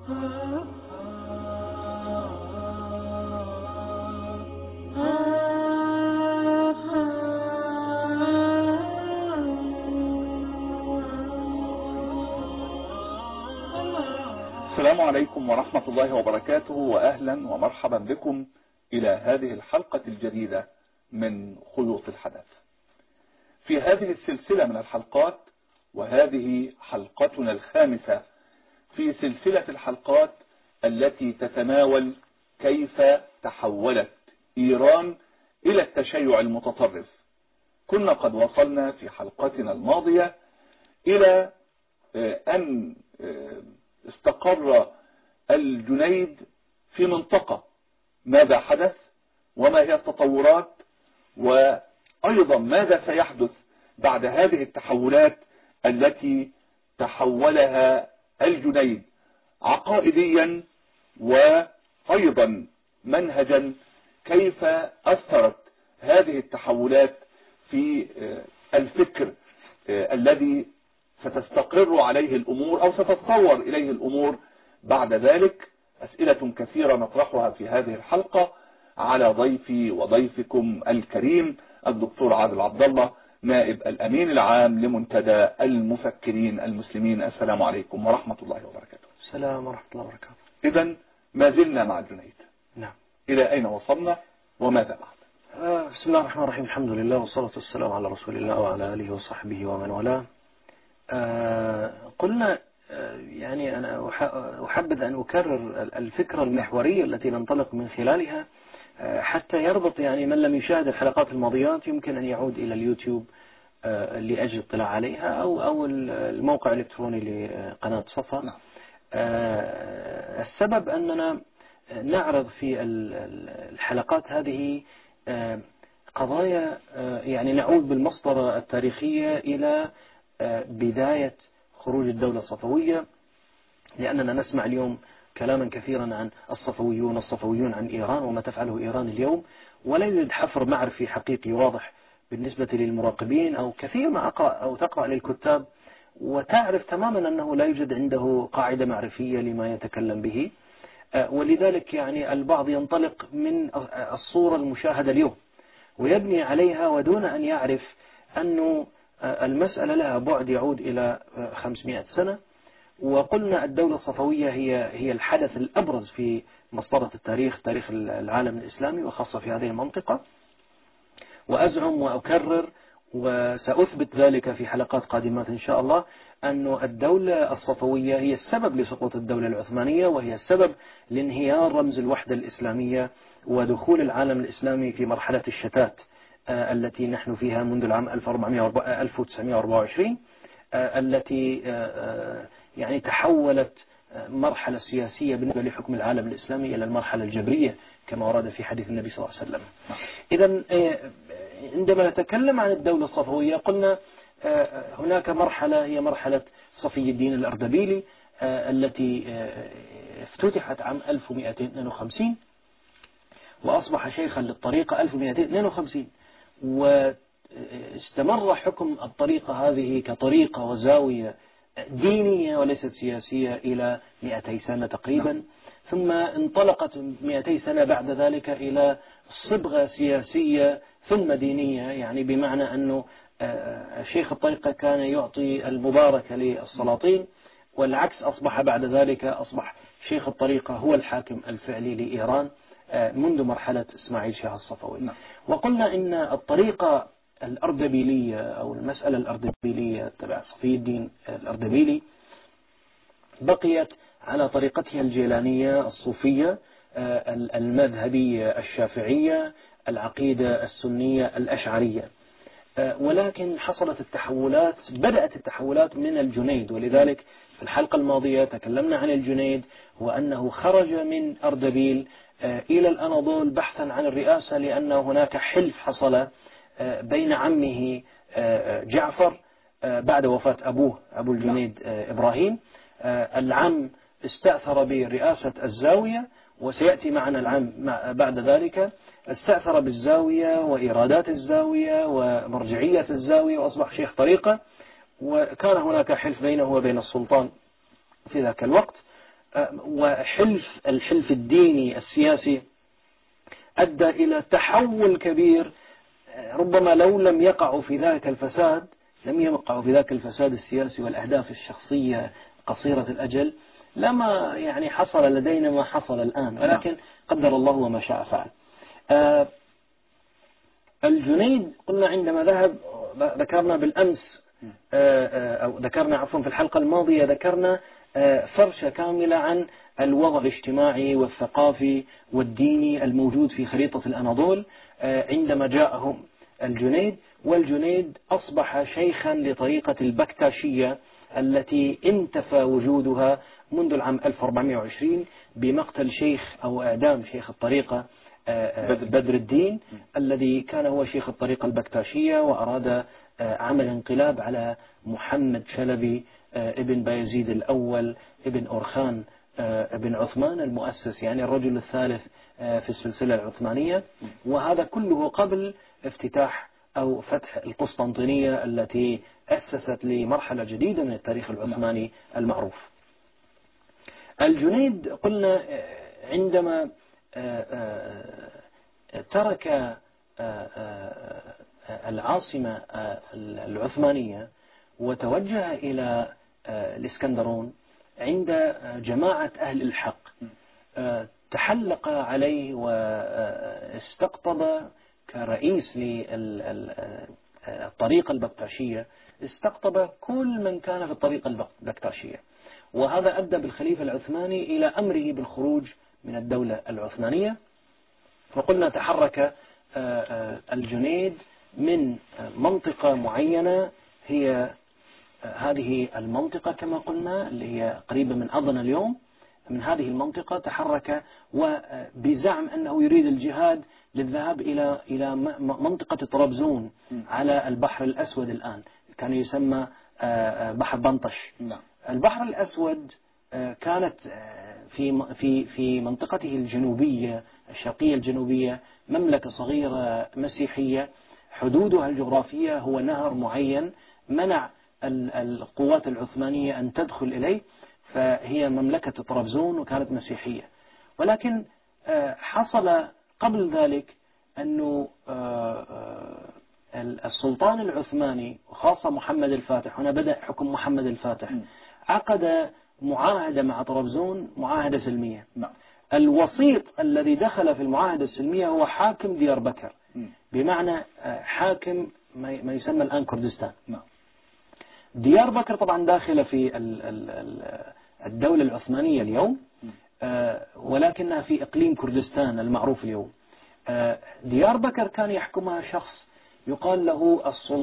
السلام عليكم ورحمة الله وبركاته، وأهلا ومرحبا بكم إلى هذه الحلقة الجديدة من خيوط الحدث. في هذه السلسلة من الحلقات، وهذه حلقتنا الخامسة في سلسلة الحلقات التي تتناول كيف تحولت إيران إلى التشيع المتطرف. كنا قد وصلنا في حلقتنا الماضية إلى أن استقر الجنيد في منطقة. ماذا حدث وما هي التطورات، وأيضا ماذا سيحدث بعد هذه التحولات التي تحولها الجنيد عقائديا وأيضا منهجا. كيف أثرت هذه التحولات في الفكر الذي ستستقر عليه الأمور أو ستتطور إليه الأمور بعد ذلك. أسئلة كثيرة نطرحها في هذه الحلقة على ضيفي وضيفكم الكريم الدكتور عادل عبد الله، نائب الأمين العام لمنتدى المفكرين المسلمين. السلام عليكم ورحمة الله وبركاته. السلام ورحمة الله وبركاته. إذن ما زلنا مع الجنيد. نعم. إلى أين وصلنا وماذا بعد؟ بسم الله الرحمن الرحيم. الحمد لله والصلاة والسلام على رسول الله وعلى آله وصحبه ومن والاه. قلنا يعني أنا أحبذ أن أكرر الفكرة المحورية التي ننطلق من خلالها حتى يربط، يعني من لم يشاهد الحلقات الماضيات يمكن أن يعود إلى اليوتيوب لأجل الاطلاع عليها أو الموقع الإلكتروني لقناة صفا. نعم. السبب أننا نعرض في الحلقات هذه قضايا يعني نعود بالمسطرة التاريخية إلى بداية خروج الدولة الصفوية، لأننا نسمع اليوم كلاما كثيرا عن الصفويون عن إيران وما تفعله إيران اليوم، ولا يوجد حفر معرفي حقيقي واضح بالنسبة للمراقبين أو كثير ما أقرأ أو تقرأ للكتاب وتعرف تماما أنه لا يوجد عنده قاعدة معرفية لما يتكلم به. ولذلك يعني البعض ينطلق من الصورة المشاهدة اليوم ويبني عليها ودون أن يعرف أنه المسألة لها بعد يعود إلى 500 سنة. وقلنا الدولة الصفوية هي الحدث الأبرز في مسطرة التاريخ، تاريخ العالم الإسلامي وخاصة في هذه المنطقة. وأزعم وأكرر وسأثبت ذلك في حلقات قادمات إن شاء الله أن الدولة الصفوية هي السبب لسقوط الدولة العثمانية، وهي السبب لانهيار رمز الوحدة الإسلامية ودخول العالم الإسلامي في مرحلة الشتات التي نحن فيها منذ العام 1924 التي يعني تحولت مرحلة سياسية بالنسبة لحكم العالم الإسلامي إلى المرحلة الجبرية كما ورد في حديث النبي صلى الله عليه وسلم. إذن عندما نتكلم عن الدولة الصفوية قلنا هناك مرحلة هي مرحلة صفي الدين الأردبيلي التي افتتحت عام 1252 وأصبح شيخا للطريقة 1252، واستمر حكم الطريقة هذه كطريقة وزاوية دينية وليست سياسية إلى 200 سنة تقريبا. ثم انطلقت 200 سنة بعد ذلك إلى صبغة سياسية ثم دينية، يعني بمعنى أنه شيخ الطريقة كان يعطي المباركة للسلاطين، والعكس أصبح بعد ذلك أصبح شيخ الطريقة هو الحاكم الفعلي لإيران منذ مرحلة إسماعيل شاه الصفوي. وقلنا إن الطريقة الأردبيلية أو المسألة الأردبيلية تبع صفي الدين الأردبيلي بقيت على طريقتها الجيلانية الصوفية المذهبية الشافعية العقيدة السنية الأشعرية، ولكن حصلت بدأت التحولات من الجنيد. ولذلك في الحلقة الماضية تكلمنا عن الجنيد وأنه خرج من أردبيل إلى الأناضول بحثا عن الرئاسة، لأن هناك حلف حصل بين عمه جعفر بعد وفاة أبوه أبو الجنيد إبراهيم. العم استأثر برئاسة الزاوية، وسيأتي معنا العام بعد ذلك، استأثر بالزاوية وإيرادات الزاوية ومرجعية الزاوية وأصبح شيخ طريقة، وكان هناك حلف بينه وبين السلطان في ذاك الوقت. الحلف الديني السياسي أدى إلى تحول كبير. ربما لو لم يقعوا في ذاك الفساد، لم يقعوا في ذاك الفساد السياسي والأهداف الشخصية قصيرة الأجل، لما يعني حصل لدينا ما حصل الآن، ولكن قدر الله وما شاء فعل. الجنيد قلنا عندما ذهب، ذكرنا بالأمس أو ذكرنا عفوا في الحلقة الماضية، ذكرنا فرشة كاملة عن الوضع الاجتماعي والثقافي والديني الموجود في خريطة الأناضول عندما جاءهم الجنيد. والجنيد أصبح شيخا لطريقة البكتاشية التي انتفى وجودها منذ العام 1420 بمقتل شيخ أو إعدام شيخ الطريقة بدر الدين، الذي كان هو شيخ الطريقة البكتاشية، وأراد عمل انقلاب على محمد شلبي ابن بايزيد الأول ابن أورخان ابن عثمان المؤسس، يعني الرجل الثالث في السلسلة العثمانية. وهذا كله قبل افتتاح أو فتح القسطنطينية التي أسست لمرحلة جديدة من التاريخ العثماني المعروف. الجنيد قلنا عندما ترك العاصمة العثمانية وتوجه إلى الإسكندرون عند جماعة أهل الحق، تحلق عليه واستقطب كرئيس للطريقة البكتاشية، استقطب كل من كان في الطريقة البكتاشية، وهذا أدى بالخليفة العثماني إلى أمره بالخروج من الدولة العثمانية. وقلنا تحرك الجنيد من منطقة معينة، هي هذه المنطقة كما قلنا اللي هي قريبة من أضنا اليوم. من هذه المنطقة تحرك وبزعم أنه يريد الجهاد للذهاب إلى منطقة طرابزون على البحر الأسود، الآن كان يسمى بحر بنطش. البحر الأسود كانت في منطقته الجنوبية الشرقية الجنوبية مملكة صغيرة مسيحية، حدودها الجغرافية هو نهر معين منع القوات العثمانية أن تدخل إليه، فهي مملكة طرابزون وكانت مسيحية. ولكن حصل قبل ذلك أنه السلطان العثماني وخاصة محمد الفاتح، هنا بدأ حكم محمد الفاتح، عقد معاهدة مع طرابزون، معاهدة سلمية. الوسيط الذي دخل في المعاهدة السلمية هو حاكم ديار بكر، بمعنى حاكم ما يسمى الآن كردستان. ديار بكر طبعا داخلة في الدولة العثمانية اليوم، ولكنها في إقليم كردستان المعروف اليوم. ديار بكر كان يحكمها شخص يقال له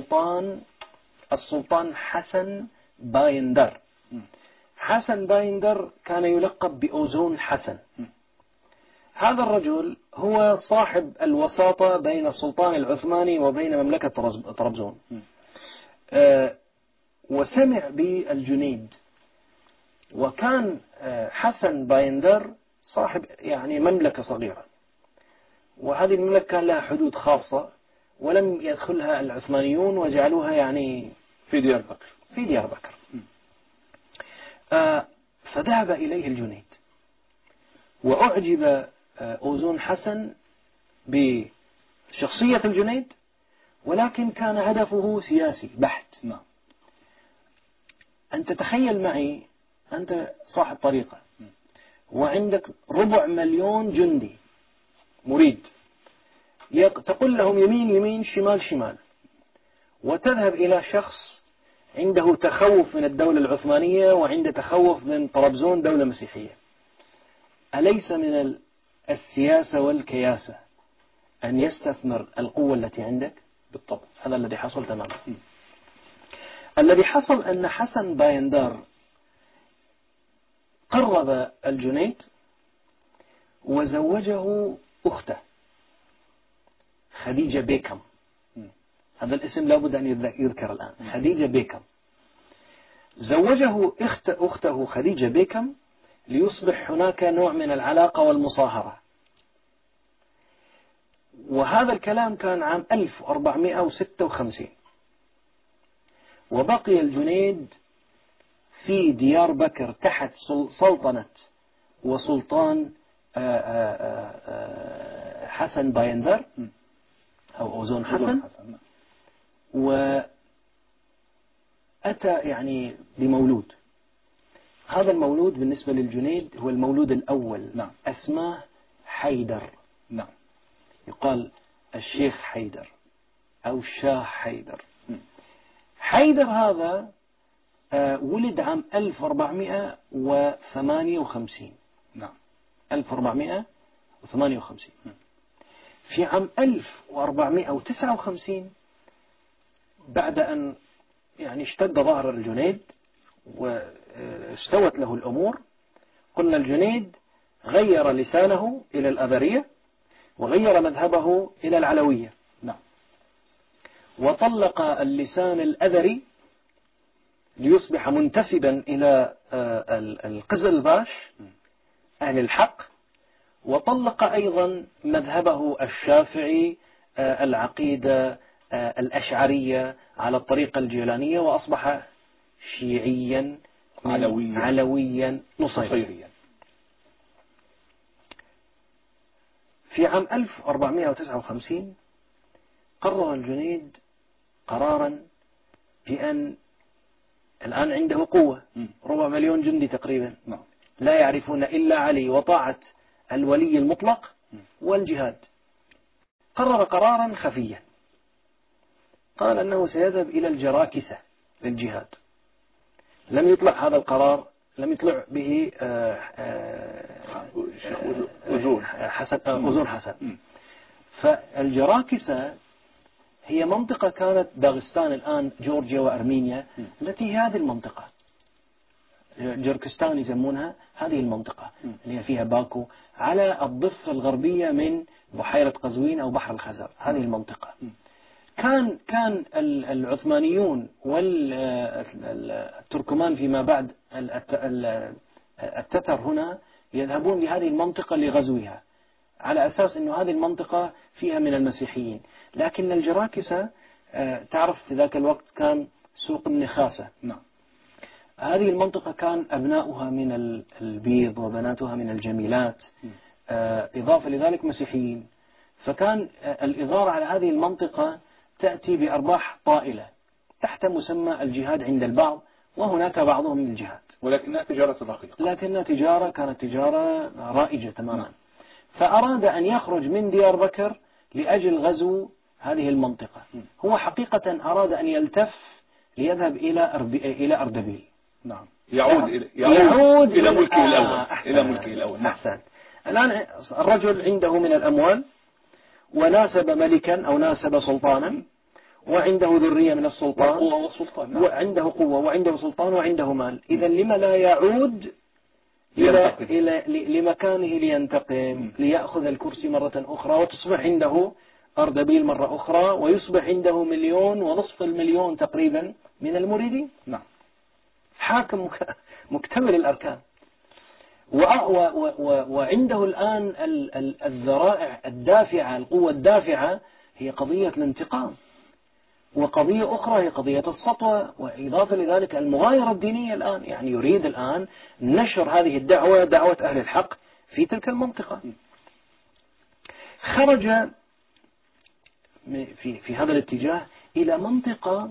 السلطان حسن بايندر. حسن بايندر كان يلقب بأوزون حسن. هذا الرجل هو صاحب الوساطة بين السلطان العثماني وبين مملكة طرابزون. وسمع بالجنيد، وكان حسن بايندر صاحب يعني مملكة صغيرة، وهذه المملكة كان لها حدود خاصة ولم يدخلها العثمانيون وجعلوها يعني في ديار بكر. فذهب إليه الجنيد وأعجب أوزون حسن بشخصية الجنيد، ولكن كان هدفه سياسي بحت. أنت تخيل معي، أنت صاحب طريقة وعندك 250,000 جندي مريد، تقول لهم يمين يمين شمال شمال، وتذهب إلى شخص عنده تخوف من الدولة العثمانية وعنده تخوف من طرابزون دولة مسيحية. أليس من السياسة والكياسة أن يستثمر القوة التي عندك؟ بالطبع هذا الذي حصل تماما. الذي حصل أن حسن بايندر قرب الجنيد وزوجه أخته خديجة بيكم. هذا الاسم لابد أن يذكر الآن، خديجة بيكم. زوجه أخته خديجة بيكم ليصبح هناك نوع من العلاقة والمصاهرة. وهذا الكلام كان عام 1456. وبقي الجنيد في ديار بكر تحت سلطنة وسلطان حسن بايندر أو أوزون حسن، وأتى يعني بمولود. هذا المولود بالنسبة للجنيد هو المولود الأول. نعم. اسمه حيدر. نعم. يقال الشيخ حيدر أو الشاه حيدر. حيدر هذا ولد عام 1458. نعم. 1458. في عام 1459 بعد أن يعني اشتد ظهر الجنيد واستوت له الأمور، قلنا الجنيد غير لسانه إلى الأذرية وغير مذهبه إلى العلوية. نعم. وطلق اللسان الأذري ليصبح منتسبا إلى القزلباش أهل الحق، وطلق أيضا مذهبه الشافعي العقيدة الأشعرية على الطريقة الجيلانية، وأصبح شيعيا علويا نصيريا. في عام 1459 قرر الجنيد قرارا بأن الآن عنده قوة، 4 مليون جندي تقريبا، لا يعرفون إلا علي وطاعة الولي المطلق والجهاد. قرر قرارا خفيا، قال أنه سيذهب إلى الجراكسة للجهاد. لم يطلع هذا القرار، لم يطلع به أذون حسن. فالجراكسة هي منطقة كانت داغستان الآن جورجيا وأرمينيا، التي هي هذه المنطقة جركستان يسمونها، هذه المنطقة اللي فيها باكو على الضفة الغربية من بحيرة قزوين أو بحر الخزر. هذه المنطقة كان العثمانيون والتركمان فيما بعد التتر هنا يذهبون لهذه المنطقة لغزوها على أساس أن هذه المنطقة فيها من المسيحيين. لكن الجراكسة تعرف في ذاك الوقت كان سوق النخاسة. نعم. هذه المنطقة كان أبناؤها من البيض وبناتها من الجميلات، إضافة لذلك مسيحيين. فكان الإغارة على هذه المنطقة تأتي بأرباح طائلة تحت مسمى الجهاد عند البعض، وهناك بعضهم من الجهاد، ولكنها تجارة دقيقة. لكنها تجارة كانت تجارة رائجة تماما. فأراد أن يخرج من ديار بكر لأجل غزو هذه المنطقة. هو حقيقة أراد أن يلتف ليذهب إلى أردبيل. نعم. يعود إلى ملكه الأول. إلى ملكه الأول. أحسن. الآن الرجل عنده من الأموال، وناسب ملكا أو ناسب سلطانا، وعنده ذرية من السلطان، وعنده قوة وعنده سلطان وعنده مال. إذا لما لا يعود إلى لمكانه لينتقم، ليأخذ الكرسي مرة أخرى، وتصبح عنده أردبيل مرة أخرى، ويصبح عنده 1,500,000 تقريبا من المريدين. نعم. حاكم مكتمل الأركان. وعنده الآن الذرائع الدافعة، القوة الدافعة هي قضية الانتقام، وقضية أخرى هي قضية السطوة، وإضافة لذلك المغايرة الدينية. الآن يعني يريد الآن نشر هذه الدعوة، دعوة أهل الحق في تلك المنطقة. خرج في هذا الاتجاه إلى منطقة،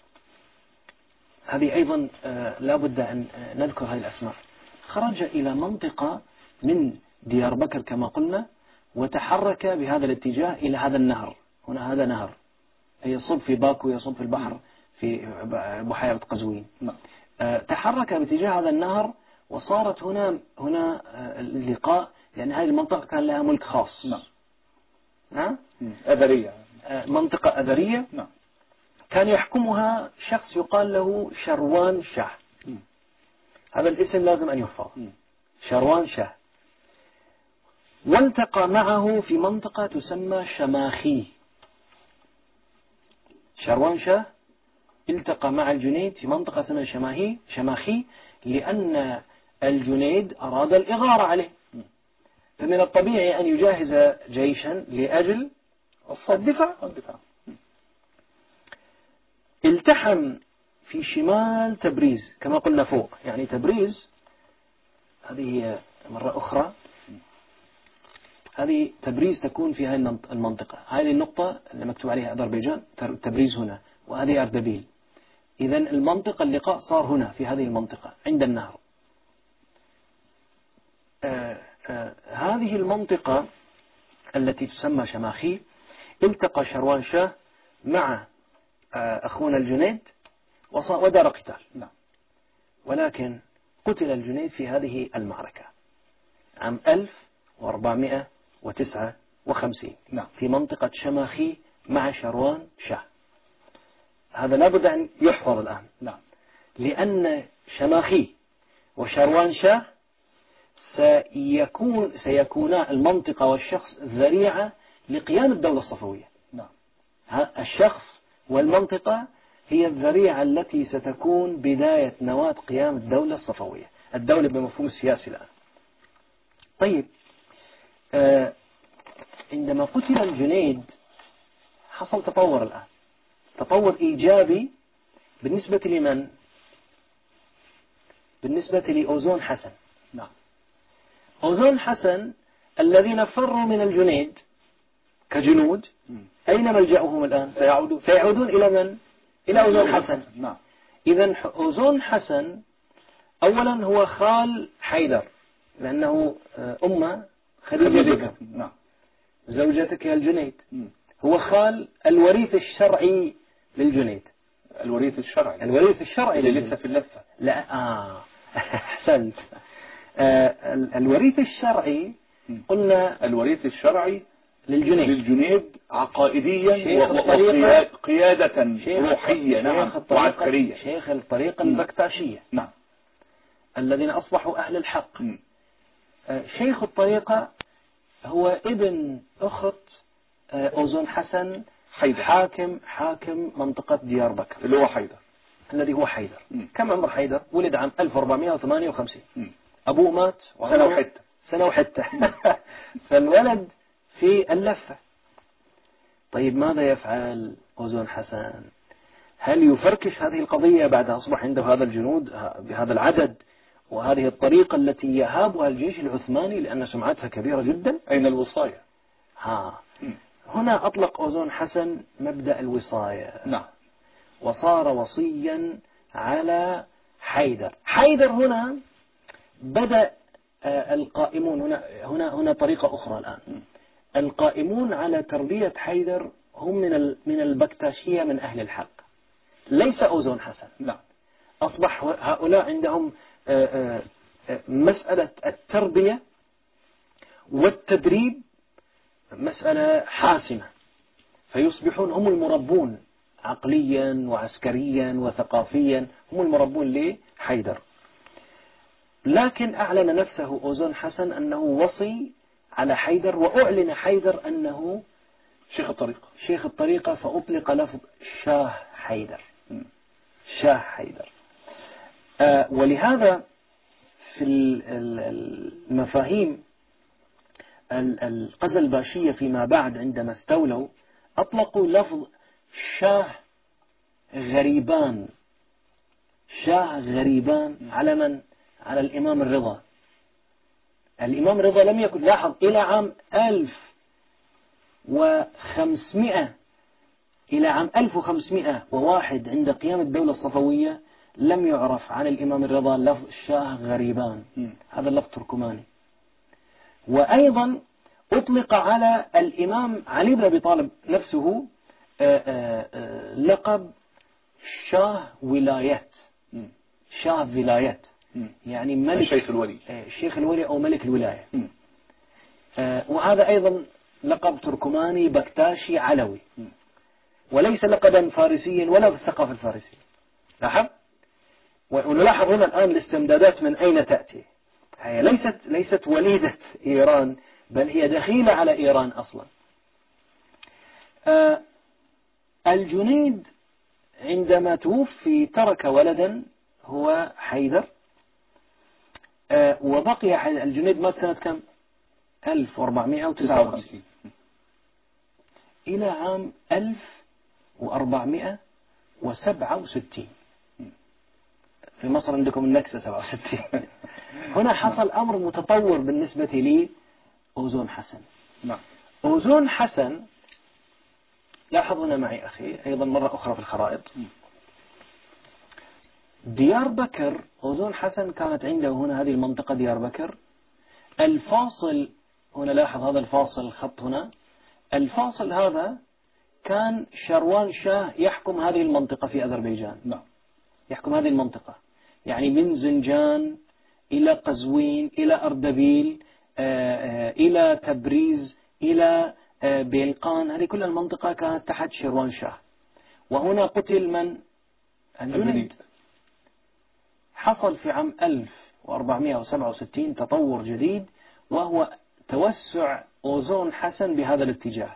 هذه أيضا لا بد أن نذكر هذه الأسماء. خرج إلى منطقة من ديار بكر كما قلنا، وتحرك بهذا الاتجاه إلى هذا النهر. هنا هذا نهر يصب في باكو، يصب في البحر في بحيرة قزوين. تحرك باتجاه هذا النهر، وصارت هنا اللقاء، لأن هذه المنطقة كان لها ملك خاص. نعم. أذرية. منطقة أذرية. نعم. كان يحكمها شخص يقال له شروان شاه. هذا الاسم لازم أن يحفظ. شروان شاه. والتقى معه في منطقة تسمى شماخي. شروان شاه التقى مع الجنيد في منطقة اسمها شماخي، لأن الجنيد أراد الإغارة عليه، فمن الطبيعي أن يجهز جيشا لأجل الدفاع. التحم في شمال تبريز كما قلنا فوق، يعني تبريز هذه هي مرة أخرى. هذه تبريز تكون في هذه المنطقة. هذه النقطة اللي مكتوب عليها أذربيجان تبريز هنا، وهذه أردبيل. إذا المنطقة اللقاء صار هنا في هذه المنطقة عند النهر. هذه المنطقة التي تسمى شماخي التقى شروان شاه مع أخونا الجنيد ودار قتال. ولكن قتل الجنيد في هذه المعركة عام 1459 في منطقة شماخي مع شروان شاه. هذا لابد أن يحفظ الآن. لأن شماخي وشروان شاه سيكونا المنطقة والشخص ذريعة لقيام الدولة الصفوية. الشخص والمنطقة هي الذريعة التي ستكون بداية نواة قيام الدولة الصفوية، الدولة بمفهوم السياسي الآن. طيب، عندما قتل الجنيد حصل تطور الآن، تطور إيجابي بالنسبة لمن؟ بالنسبة لأوزون حسن. أوزون حسن الذين فروا من الجنيد كجنود، أين ملجأهم الآن؟ سيعودون إلى من؟ إلى أوزون حسن. إذن أوزون حسن أولا هو خال حيدر، لأنه أمه خديجة بكر زوجتك يا الجنيد. هو خال الوريث الشرعي للجنيد. الوريث الشرعي اللي لسه في اللفة. لا أحسنت. الوريث الشرعي قلنا الوريث الشرعي للجنيد عقائديا وقيادة روحية وعسكرية. شيخ الطريقة البكتاشية الذين أصبحوا أهل الحق. شيخ الطريقة هو ابن أخت أوزون حسن حيدر، حاكم منطقة ديار بكر الذي هو حيدر. كم عمر حيدر؟ ولد عام 1458. أبوه مات سنة وحتة فالولد في اللفة. طيب ماذا يفعل أوزون حسن؟ هل يفركش هذه القضية بعد أصبح عنده هذا الجنود بهذا العدد وهذه الطريقة التي يهابها الجيش العثماني لأن سمعتها كبيرة جدا؟ أين الوصاية؟ هنا أطلق أوزون حسن مبدأ الوصاية. وصار وصيا على حيدر. هنا بدأ القائمون هنا طريقة أخرى الآن. القائمون على تربية حيدر هم من البكتاشية، من أهل الحق، ليس أوزون حسن. أصبح هؤلاء عندهم مسألة التربية والتدريب مسألة حاسمة، فيصبحون هم المربون عقليا وعسكريا وثقافيا، هم المربون لحيدر. لكن أعلن نفسه أوزون حسن أنه وصي على حيدر، وأعلن حيدر أنه شيخ الطريقة فأطلق لفظ شاه حيدر. ولهذا في المفاهيم القزلباشية فيما بعد عندما استولوا أطلقوا لفظ شاه غريبان على من؟ على الإمام الرضا. الإمام الرضا لم يكن، لاحظ، إلى عام 1501 عند قيام الدولة الصفوية لم يعرف عن الإمام الرضا لفظ شاه غريبان. هذا اللفظ تركماني. وأيضا أطلق على الإمام علي بن أبي طالب نفسه لقب شاه ولايات. يعني ملك، شيخ الولي أو ملك الولاية. وهذا أيضا لقب تركماني بكتاشي علوي، وليس لقبا فارسيا ولا بالثقافة الفارسية. لاحظ، ونلاحظ هنا الآن الاستمدادات من أين تأتي. هي ليست وليدة إيران، بل هي دخيلة على إيران أصلا. الجنيد عندما توفي ترك ولدا هو حيدر، وبقي الجنيد مات سنة كم؟ 1459 إلى عام 1467. في مصر عندكم النكسة 67 هنا حصل أمر متطور بالنسبة لي أوزون حسن. نعم. أوزون حسن، لاحظ هنا معي أخي أيضا مرة أخرى في الخرائط. ديار بكر، أوزون حسن كانت عنده هنا هذه المنطقة ديار بكر. الفاصل هنا، لاحظ هذا الفاصل، الخط هنا، الفاصل هذا كان شروان شاه يحكم هذه المنطقة في أذربيجان. نعم. يحكم هذه المنطقة، يعني من زنجان إلى قزوين إلى أردبيل إلى تبريز إلى بيلقان، هذه كل المنطقة كانت تحت شروان شاه. وهنا قتل من؟ الجنيد. حصل في عام 1467 تطور جديد، وهو توسع أوزون حسن بهذا الاتجاه.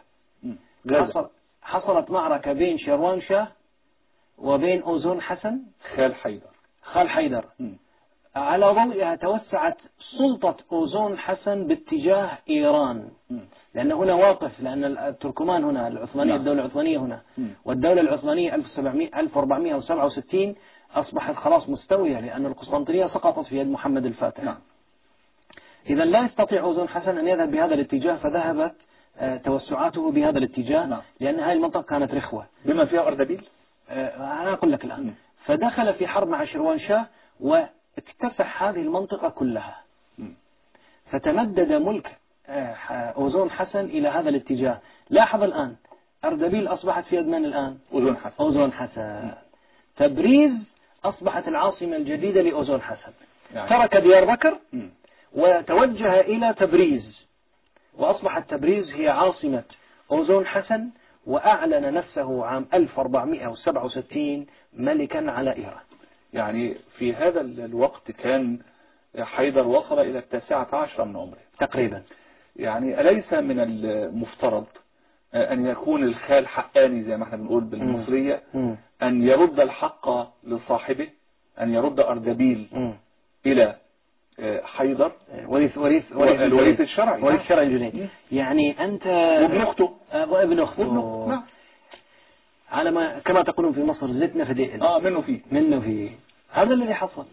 حصلت معركة بين شروان شاه وبين أوزون حسن خال حيدر. على ضوئها توسعت سلطة أوزون حسن باتجاه إيران، لأن هنا واقف، لأن التركمان هنا العثمانية، الدولة العثمانية هنا، والدولة العثمانية 1467 أصبحت خلاص مستوية، لأن القسطنطينية سقطت في يد محمد الفاتح. إذا لا يستطيع أوزون حسن أن يذهب بهذا الاتجاه، فذهبت توسعاته بهذا الاتجاه، لأن هذه المنطقة كانت رخوة بما فيها أردبيل. أنا أقول لك الآن. فدخل في حرب مع شروان شاه واكتسح هذه المنطقة كلها، فتمدد ملك أوزون حسن إلى هذا الاتجاه. لاحظ الآن أردبيل أصبحت في يد من الآن؟ أوزون حسن. تبريز أصبحت العاصمة الجديدة لأوزون حسن. يعني ترك ديار بكر وتوجه إلى تبريز، وأصبحت تبريز هي عاصمة أوزون حسن، وأعلن نفسه عام 1467 ملكا على إيران. يعني في هذا الوقت كان حيدر وصل إلى 19 من عمره تقريبا. يعني أليس من المفترض أن يكون الخال حقاني زي ما احنا بنقول بالمصرية، أن يرد الحق لصاحبه، أن يرد أردبيل إلى حيدر، الوريث الشرعي، وريث الشرعي الجنيد. يعني أنت وابن أخته نعم. على ما كما تقولون في مصر زدنا فديئل. منه فيه. هذا الذي حصل.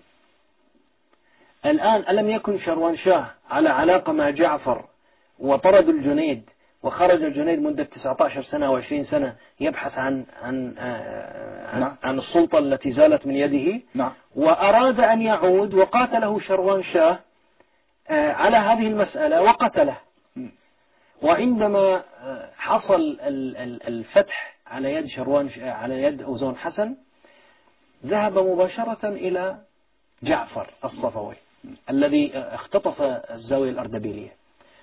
الآن ألم يكن شروان شاه على علاقة مع جعفر وطرد الجنيد، وخرج الجنيد مدة 19 سنة و20 سنة يبحث عن السلطة التي زالت من يده. وأراد أن يعود، وقاتله شروان شاه على هذه المسألة وقتله. وعندما حصل الفتح على يد على يد أوزون حسن، ذهب مباشرة إلى جعفر الصفوي الذي اختطف الزاوية الأردبيلية،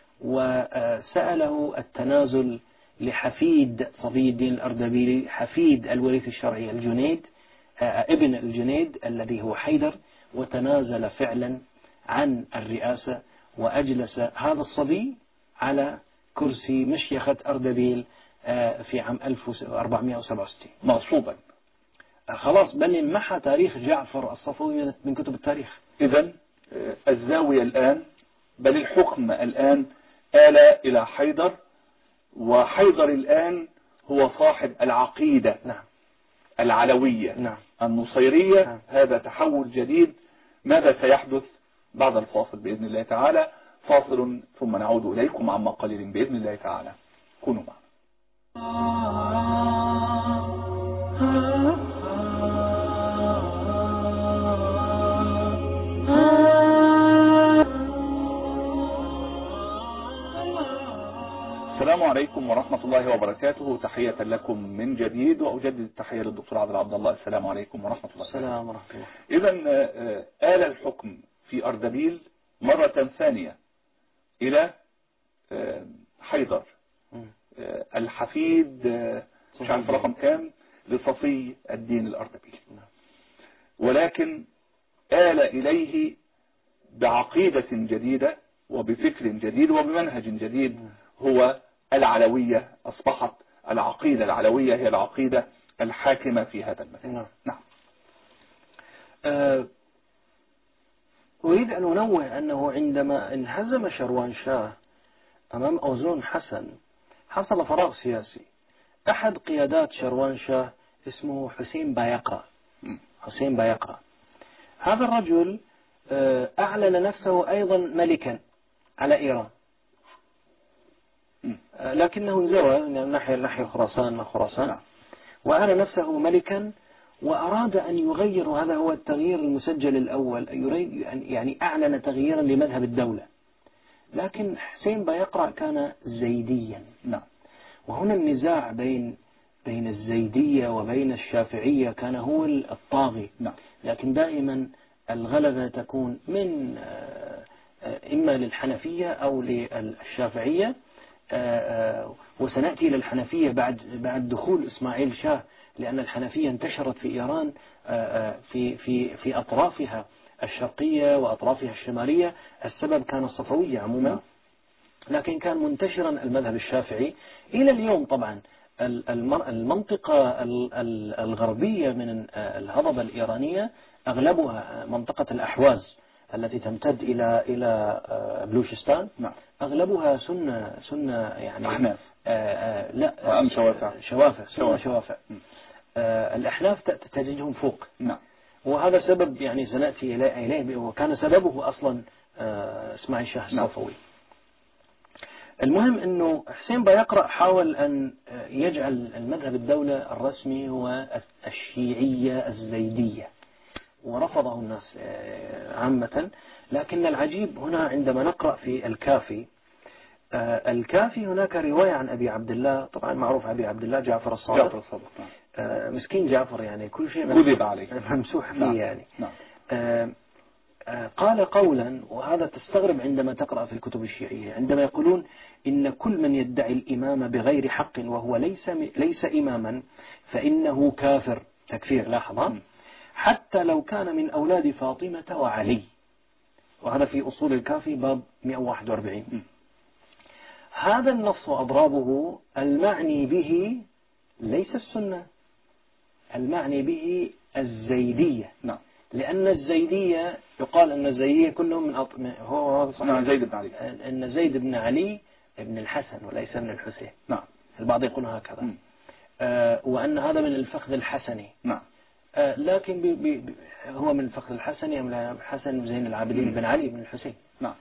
وسأله التنازل لحفيد صفي الدين الأردبيلي، حفيد الوريث الشرعي الجنيد، ابن الجنيد الذي هو حيدر، وتنازل فعلا عن الرئاسة، وأجلس هذا الصبي على كرسي مشيخة أردبيل في عام 1467 مغصوبا. خلاص بل محى تاريخ جعفر الصفوي من كتب التاريخ. إذن الزاوية الآن، بل الحكم الآن آل إلى حيدر، وحيدر الآن هو صاحب العقيدة العلوية النصيرية. هذا تحول جديد. ماذا سيحدث بعد الفاصل بإذن الله تعالى؟ فاصل ثم نعود إليكم عما قليل بإذن الله تعالى. كونوا معنا. السلام عليكم ورحمة الله وبركاته. تحية لكم من جديد، وأجدد التحية للدكتور عادل عبد الله. السلام عليكم ورحمة الله. السلام ورحمة الله. إذن آل الحكم في أردبيل مرة ثانية إلى حيدر الحفيد، مش عارف رقم كام، لصفي الدين الأردبيلي، ولكن آل إليه بعقيدة جديدة وبفكر جديد وبمنهج جديد، هو العلوية. أصبحت العقيدة العلوية هي العقيدة الحاكمة في هذا المكان. نعم. أريد أن أنوه أنه عندما انهزم شروان شاه أمام أوزون حسن حصل فراغ سياسي. أحد قيادات شروان شاه اسمه حسين بايقرة. حسين بايقرة هذا الرجل أعلن نفسه أيضا ملكا على إيران، لكنه انزوى من ناحية خراسان وأعلن نفسه ملكا وأراد أن يغير، وهذا هو التغيير المسجل الأول، يعني أعلن تغييرا لمذهب الدولة. لكن حسين بايقرع كان زيديا. وهنا النزاع بين الزيدية وبين الشافعية كان هو الطاغي. لكن دائما الغلبة تكون من إما للحنفية أو للشافعية، وسنأتي إلى الحنفية بعد دخول إسماعيل شاه، لأن الحنفية انتشرت في إيران في أطرافها الشرقية وأطرافها الشمالية. السبب كان الصفوية عموما، لكن كان منتشرا المذهب الشافعي إلى اليوم. طبعا المنطقة الغربية من الهضبة الإيرانية أغلبها منطقة الأحواز التي تمتد إلى بلوشستان، أغلبها سنة يعني أحناف. لا شوافع. الأحناف تجدهم فوق. وهذا سبب يعني سنأتي إليه، وكان سببه أصلا إسماعيل شاه الصفوي. المهم أنه حسين بايقرع حاول أن يجعل المذهب الدولة الرسمي هو الشيعية الزيدية، ورفضه الناس عامة. لكن العجيب هنا عندما نقرأ في الكافي هناك رواية عن أبي عبد الله، طبعا معروف أبي عبد الله جعفر الصادق. مسكين جعفر، يعني كل شيء ممسوح فيه يعني. قال قولا، وهذا تستغرب عندما تقرأ في الكتب الشيعية، عندما يقولون إن كل من يدعي الإمامة بغير حق وهو ليس إماما فإنه كافر، تكفير، لاحظ، حتى لو كان من أولاد فاطمة وعلي. وهذا في أصول الكافي باب 141. هذا النص وأضرابه المعني به ليس السنة، المعني به الزيدية. لأن الزيدية يقال أن الزيدية كلهم من هو صحيح زيد بن علي، أن زيد بن علي ابن الحسن وليس من الحسين. البعض يقول هكذا. وأن هذا من الفخذ الحسني. لكن هو من الفخذ الحسني أم الحسن زين العابدين بن علي بن الحسين.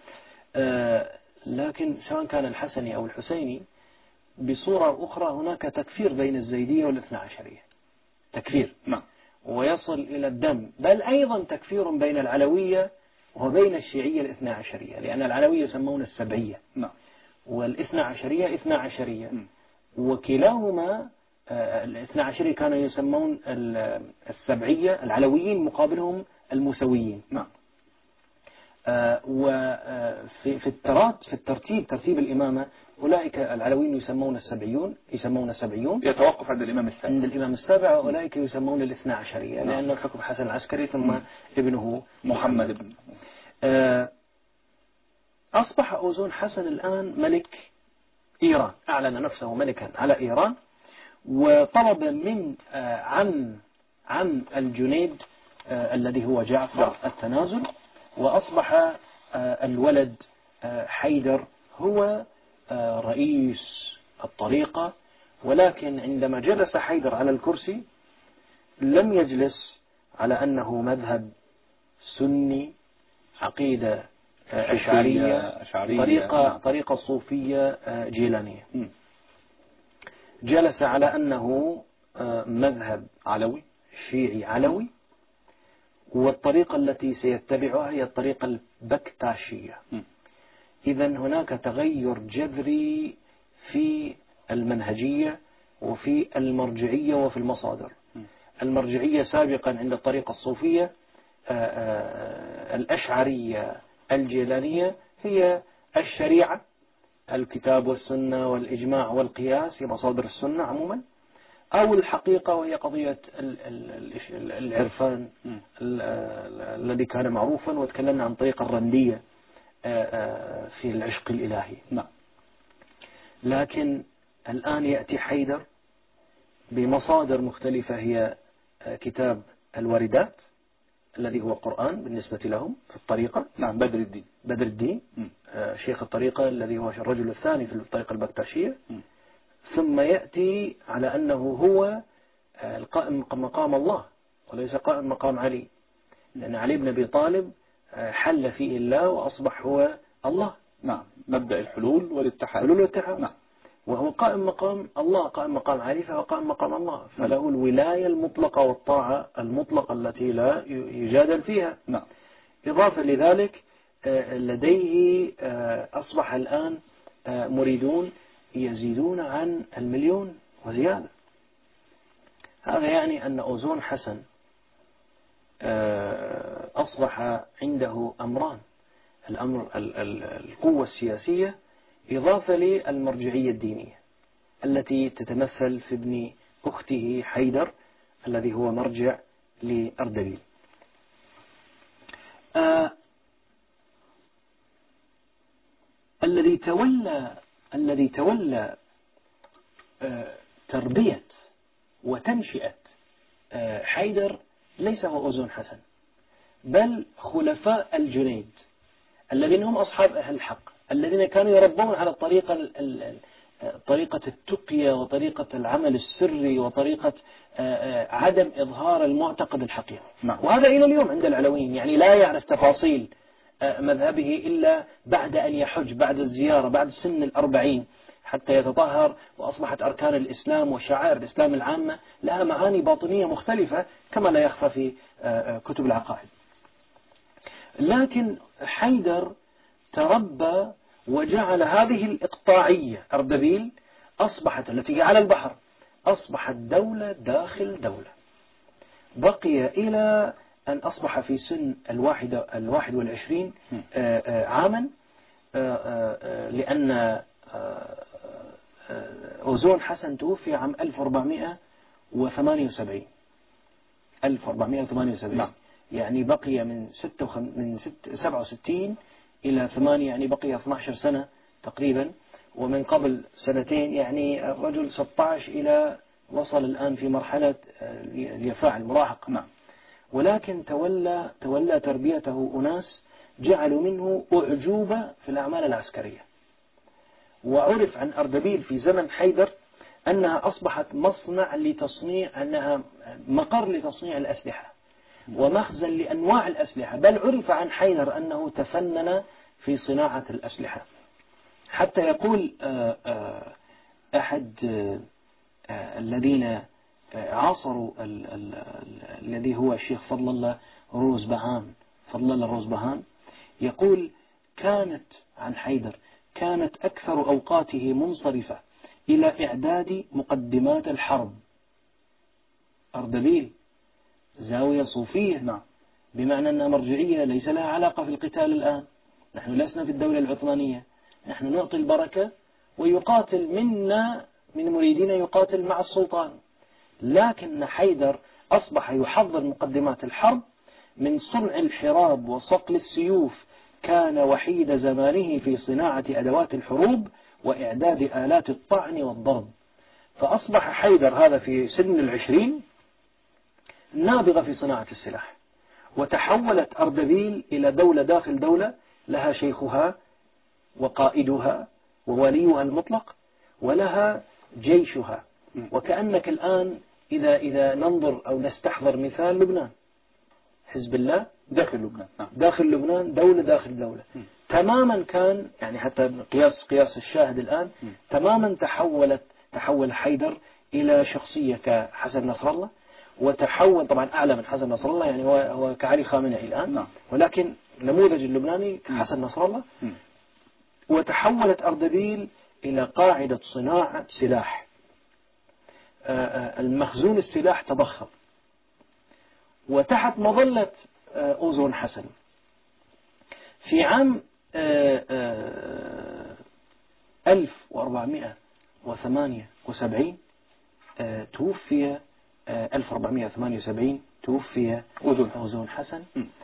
لكن سواء كان الحسني أو الحسيني، بصورة أخرى هناك تكفير بين الزيدية والاثنى عشرية، تكفير ويصل إلى الدم، بل أيضا تكفير بين العلوية وبين الشيعية الاثنى عشرية، لأن العلوية يسمون السبعية والاثنى عشرية اثنى عشرية، وكلاهما الاثنى عشرية كانوا يسمون السبعية العلويين مقابلهم الموسويين. وفي الترتيب، ترتيب الإمامة، أولئك العلويين يسمون سبعيون، يتوقف عند الإمام السابع، وأولئك يسمون الاثنى عشرية، لأنه الحكم حسن العسكري ثم ابنه محمد بن. أصبح أوزون حسن الآن ملك إيران، أعلن نفسه ملكا على إيران، وطلب من عن الجنيد الذي هو جعفر التنازل، وأصبح الولد حيدر هو رئيس الطريقة. ولكن عندما جلس حيدر على الكرسي لم يجلس على أنه مذهب سني، عقيدة أشعرية، طريقة صوفية جيلانية. جلس على أنه مذهب علوي، شيعي علوي، والطريقة التي سيتبعها هي الطريقة البكتاشية. إذن هناك تغير جذري في المنهجية وفي المرجعية وفي المصادر. المرجعية سابقا عند الطريقة الصوفية الأشعرية الجيلانية هي الشريعة، الكتاب والسنة والإجماع والقياس، هي مصادر السنة عموما، أو الحقيقة وهي قضية العرفان الذي كان معروفا، وتكلمنا عن طريقة الرندية في العشق الإلهي. لكن الآن يأتي حيدر بمصادر مختلفة، هي كتاب الواردات الذي هو قرآن بالنسبة لهم في الطريقة. بدر الدين شيخ الطريقة الذي هو الرجل الثاني في الطريقة البكتاشية. ثم يأتي على أنه هو القائم مقام الله وليس قائم مقام علي، لأن علي بن أبي طالب حل فيه الله وأصبح هو الله. نعم، مبدأ الحلول والاتحاد. حلول والاتحاد. نعم. وهو قائم مقام الله، قائم مقام علي، فهو قائم مقام الله، فله الولاية المطلقة والطاعة المطلقة التي لا يجادل فيها. نعم. إضافة لذلك لديه أصبح الآن مريدون يزيدون عن 1,000,000 وزيادة. هذا يعني أن أوزون حسن أصبح عنده أمران: الأمر القوة السياسية، إضافة للمرجعية الدينية التي تتمثل في ابن أخته حيدر الذي هو مرجع لأردبيل. الذي تولى تربية وتنشئة حيدر ليس هو أوزون حسن، بل خلفاء الجنيد الذين هم أصحاب أهل الحق، الذين كانوا يربون على طريقة التقية وطريقة العمل السري وطريقة عدم إظهار المعتقد الحقيقي. نعم. وهذا إلى اليوم عند العلويين، يعني لا يعرف تفاصيل مذهبه إلا بعد أن يحج، بعد الزيارة، بعد سن 40 حتى يتطهر، وأصبحت أركان الإسلام وشعائر الإسلام العامة لها معاني باطنية مختلفة كما لا يخفى في كتب العقائد. لكن حيدر تربى وجعل هذه الإقطاعية أردبيل أصبحت التي على البحر أصبحت دولة داخل دولة، بقي إلى أن أصبح في سن 21 عاما، لأن أوزون حسن توفي عام 1478. 1478. نعم. يعني بقي من 67 إلى 8، يعني بقي 12 سنة تقريبا، ومن قبل سنتين يعني الرجل 16 إلى وصل الآن في مرحلة اليفاع المراهقة. نعم. ولكن تولى تربيته أناس جعلوا منه أعجوبة في الأعمال العسكرية. وعرف عن أردبيل في زمن حيدر أنها أصبحت مصنع لتصنيع، أنها مقر لتصنيع الأسلحة ومخزن لأنواع الأسلحة، بل عرف عن حيدر أنه تفنن في صناعة الأسلحة، حتى يقول أحد الذين عاصروا الذي هو الشيخ فضل الله روزبهان، يقول: كانت عن حيدر كانت أكثر أوقاته منصرفة إلى إعداد مقدمات الحرب. أردبيل زاوية صوفية. نعم. بمعنى أنها مرجعية ليس لها علاقة في القتال الآن. نحن لسنا في الدولة العثمانية، نحن نعطي البركة ويقاتل منا من مريدين يقاتل مع السلطان. لكن حيدر أصبح يحضر مقدمات الحرب من صنع الحراب وصقل السيوف، كان وحيد زمانه في صناعة أدوات الحروب وإعداد آلات الطعن والضرب. فأصبح حيدر هذا في سن 20 نابغة في صناعة السلاح. وتحولت أردبيل إلى دولة داخل دولة، لها شيخها وقائدها ووليها المطلق، ولها جيشها. وكأنك الآن إذا ننظر أو نستحضر مثال لبنان، حزب الله داخل لبنان. داخل لبنان دولة داخل دولة تماما. كان يعني حتى قياس الشاهد الآن تماما تحول حيدر إلى شخصية كحسن نصر الله، وتحول طبعا أعلى من حسن نصر الله، يعني هو كعلي خامنئي الآن. ولكن نموذج اللبناني كحسن نصر الله. وتحولت أردبيل إلى قاعدة صناعة سلاح، المخزون السلاح تضخم. وتحت مظلة أوزون حسن في عام 1478 توفي 1478 توفي أوزون حسن.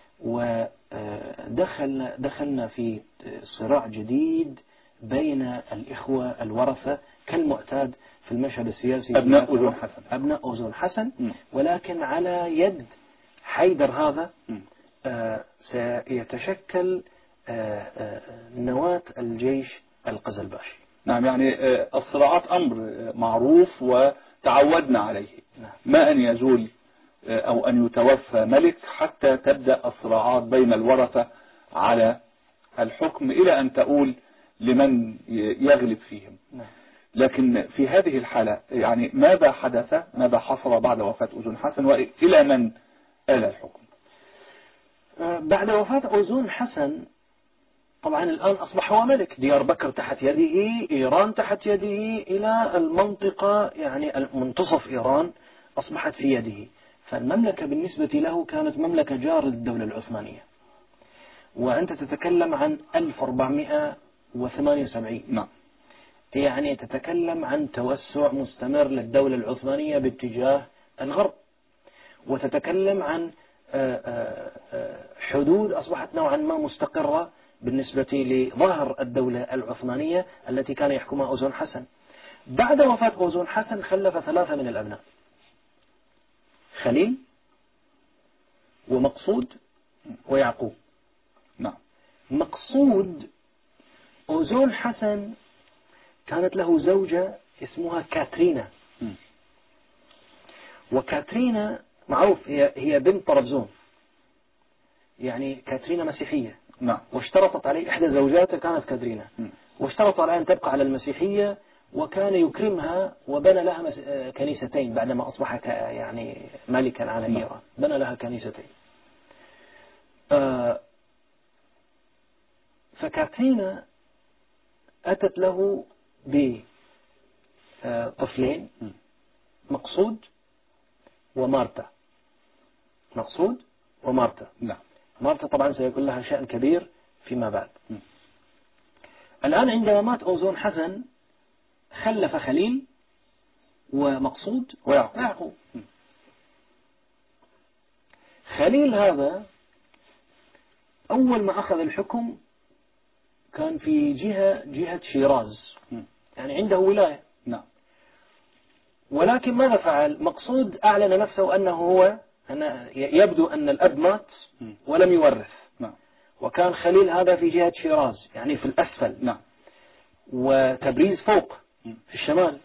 ودخلنا في صراع جديد بين الإخوة الورثة كالمعتاد في المشهد السياسي، أبناء أوزون حسن. ولكن على يد حيدر هذا سيتشكل نواة الجيش القزلباشي. نعم، يعني الصراعات أمر معروف وتعودنا عليه. ما أن يزول أو أن يتوفى ملك حتى تبدأ الصراعات بين الورثة على الحكم إلى أن تؤول لمن يغلب فيهم. لكن في هذه الحالة يعني ماذا حدث، ماذا حصل بعد وفاة أذن حسن وإلى من آل الحكم؟ بعد وفاة أذن حسن طبعا الآن أصبح هو ملك، ديار بكر تحت يده، إيران تحت يده، إلى المنطقة يعني منتصف إيران أصبحت في يده. فالمملكة بالنسبة له كانت مملكة جار للدولة العثمانية، وأنت تتكلم عن 1478. نعم. يعني تتكلم عن توسع مستمر للدولة العثمانية باتجاه الغرب، وتتكلم عن حدود أصبحت نوعا ما مستقرة بالنسبة لظهر الدولة العثمانية التي كان يحكمها أذن حسن. بعد وفاة أذن حسن خلف 3 من الأبناء: خليل ومقصود ويعقوب. نعم. مقصود أذن حسن كانت له زوجة اسمها كاترينا، وكاترينا معروف هي بنت طرابزون، يعني كاترينا مسيحية. نعم. واشترطت عليه إحدى زوجاته كانت كاترينا، واشترط عليها أن تبقى على المسيحية، وكان يكرمها وبنى لها كنيستين بعدما أصبح يعني ملكا على إيران، بنى لها كنيستين. فكاترينا أتت له بطفلين: مقصود ومارتا. مقصود ومارتا. نعم. مارتا طبعا سيكون لها شأن كبير فيما بعد. الآن عندما مات أذن حسن خلف خليل ومقصود ويعقوب. خليل هذا أول ما أخذ الحكم كان في جهة شيراز، يعني عنده ولاية. نعم. ولكن ماذا فعل؟ مقصود أعلن نفسه أنه هو يبدو أن الأب مات ولم يورث. نعم. وكان خليل هذا في جهة شيراز، يعني في الأسفل. نعم. وتبريز فوق في الشمال،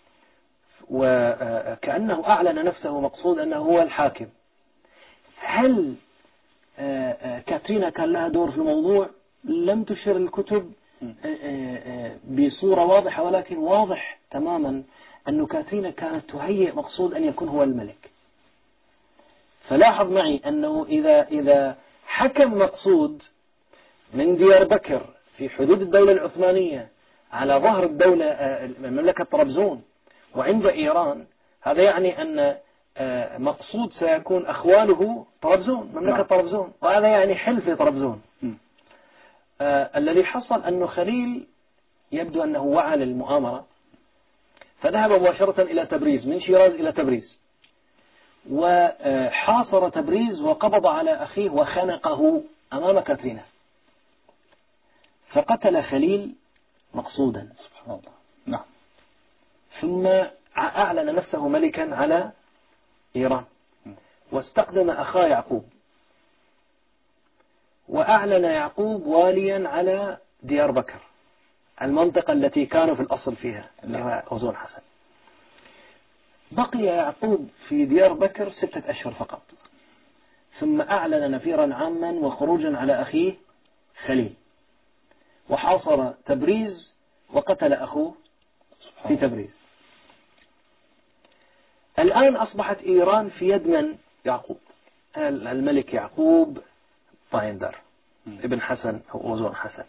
وكأنه أعلن نفسه مقصود أنه هو الحاكم. هل كاترينا كان لها دور في الموضوع؟ لم تشر الكتب بصورة واضحة، ولكن واضح تماما أن كاترينا كانت تهيئ مقصود أن يكون هو الملك. فلاحظ معي أنه إذا حكم مقصود من ديار بكر في حدود الدولة العثمانية على ظهر الدولة مملكة طرابزون وعند إيران، هذا يعني أن مقصود سيكون أخواله طرابزون، مملكة طرابزون، وهذا يعني حلف طرابزون. الذي حصل أنه خليل يبدو أنه وعى للمؤامرة، فذهب مباشرة إلى تبريز، من شيراز إلى تبريز، وحاصر تبريز وقبض على أخيه وخنقه أمام كاترينا، فقتل خليل مقصودا. سبحان الله. نعم. ثم أعلن نفسه ملكا على إيران، واستقدم أخاه يعقوب، وأعلن يعقوب واليا على ديار بكر، المنطقة التي كانوا في الأصل فيها اللي هو أذن حسن. بقي يعقوب في ديار بكر 6 أشهر فقط، ثم أعلن نفيرا عاما وخروجا على أخيه خليل، وحاصر تبريز وقتل أخوه في تبريز. الآن أصبحت إيران في يد من؟ يعقوب، الملك يعقوب طايندر ابن حسن أو أذن حسن.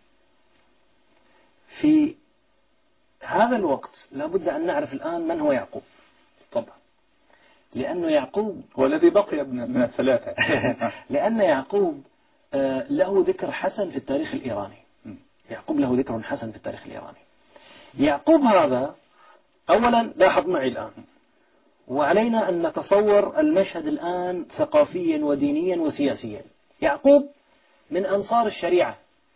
في هذا الوقت لابد أن نعرف الآن من هو يعقوب. طبعا، لأنه يعقوب هو الذي بقي من الثلاثة. لأن يعقوب له ذكر حسن في التاريخ الإيراني. يعقوب له ذكر حسن في التاريخ الإيراني. يعقوب هذا أولا لاحظ معي الآن، وعلينا أن نتصور المشهد الآن ثقافيا ودينيا وسياسيا. يعقوب من أنصار الشريعة